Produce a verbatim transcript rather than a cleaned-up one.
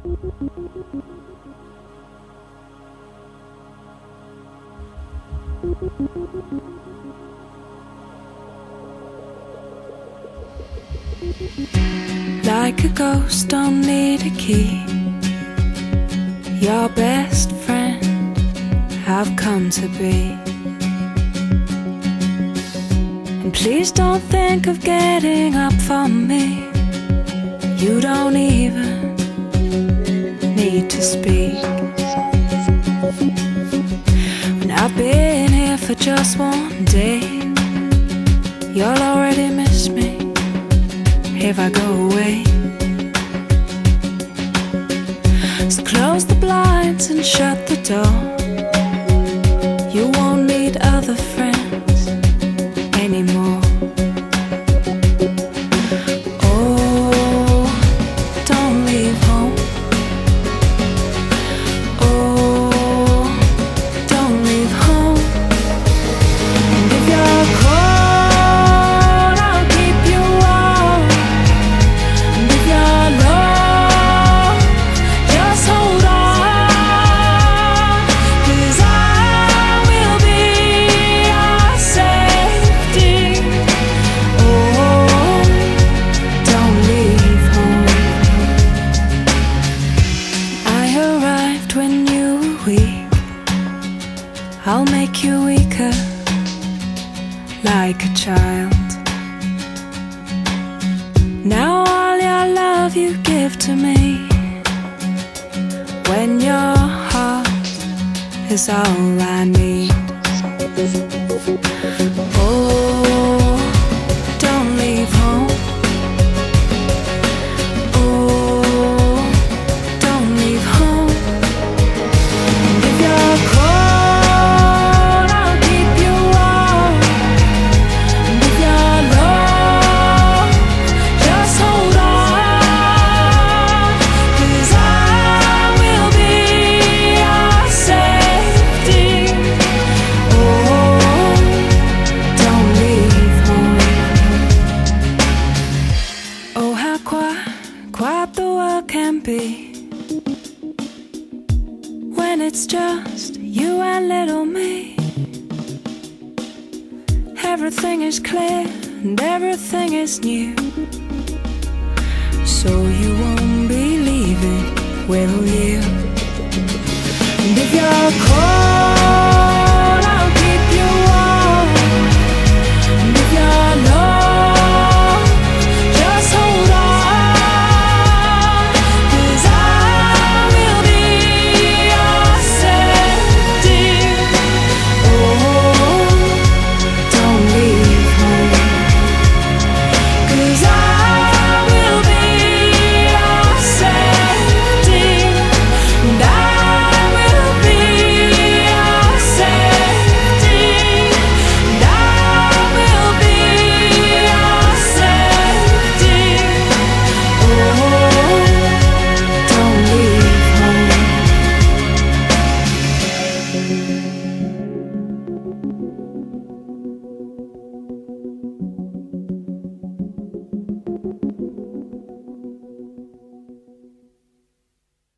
Like a ghost, don't need a key. Your best friend I've come to be. And please don't think of getting up for me. You don't even need to speak. When I've been here for just one day, you'll already miss me if I go away. So close the blinds and shut the door. You won't need other friends anymore. Oh, don't leave home. Oh, don't leave home. And if you're cold, I'll keep you warm. And if you're low, just hold on, 'cause I will be your safety. Oh, don't leave home. I arrived when you were weak. I'll make you weaker, like a child. Now all your love you give to me, when your heart is all I need. Oh, don't leave home. Oh, don't leave home. And if you're cold, I'll keep you warm. And if you're low, just hold on, 'cause I will be your safety. Oh, don't leave home. Oh, how quiet, quiet the world can be when it's just you and little me. Everything is clear and everything is new, so you won't be leaving, will you? And if you're cold,